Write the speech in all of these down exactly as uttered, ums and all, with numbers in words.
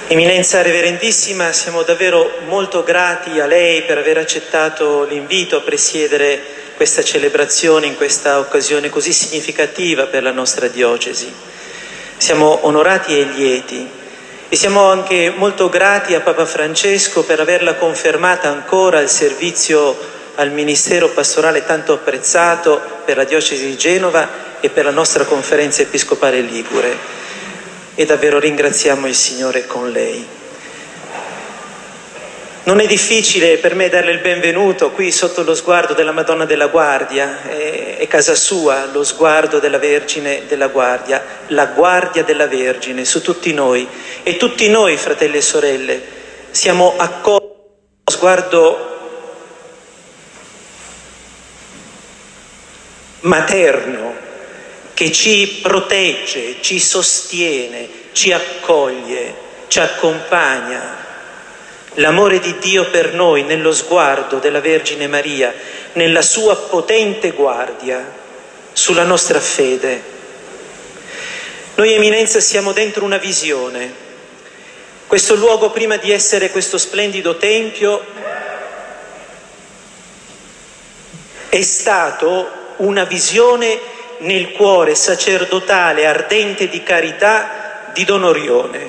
Eminenza Reverendissima, siamo davvero molto grati a lei per aver accettato l'invito a presiedere questa celebrazione in questa occasione così significativa per la nostra diocesi. Siamo onorati e lieti e siamo anche molto grati a Papa Francesco per averla confermata ancora al servizio al ministero pastorale tanto apprezzato per la diocesi di Genova e per la nostra conferenza episcopale ligure. E davvero ringraziamo il Signore con lei. Non è difficile per me darle il benvenuto qui sotto lo sguardo della Madonna della Guardia, è, è casa sua lo sguardo della Vergine della Guardia, la guardia della Vergine su tutti noi, e tutti noi, fratelli e sorelle, siamo accolti dallo sguardo materno che ci protegge, ci sostiene, ci accoglie, ci accompagna. L'amore di Dio per noi nello sguardo della Vergine Maria, nella sua potente guardia sulla nostra fede. Noi, Eminenza, siamo dentro una visione. Questo luogo, prima di essere questo splendido tempio, è stato una visione nel cuore sacerdotale ardente di carità di Don Orione.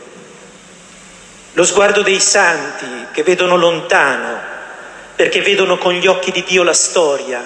Lo sguardo dei santi che vedono lontano, perché vedono con gli occhi di Dio la storia.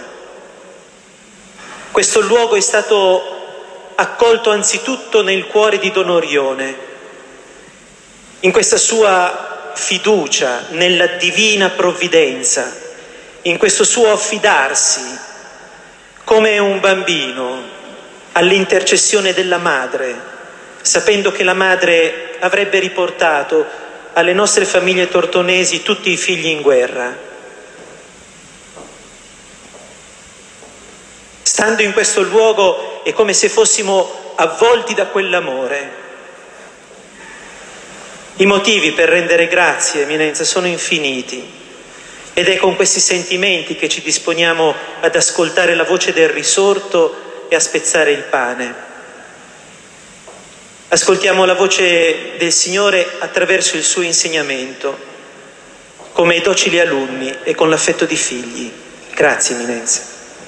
Questo luogo è stato accolto anzitutto nel cuore di Don Orione, in questa sua fiducia nella divina provvidenza, in questo suo affidarsi come un bambino all'intercessione della madre, sapendo che la madre avrebbe riportato alle nostre famiglie tortonesi tutti i figli in guerra. Stando in questo luogo è come se fossimo avvolti da quell'amore. I motivi per rendere grazie, Eminenza, sono infiniti. Ed è con questi sentimenti che ci disponiamo ad ascoltare la voce del risorto e a spezzare il pane. Ascoltiamo la voce del Signore attraverso il suo insegnamento, come docili alunni e con l'affetto di figli. Grazie, Eminenza.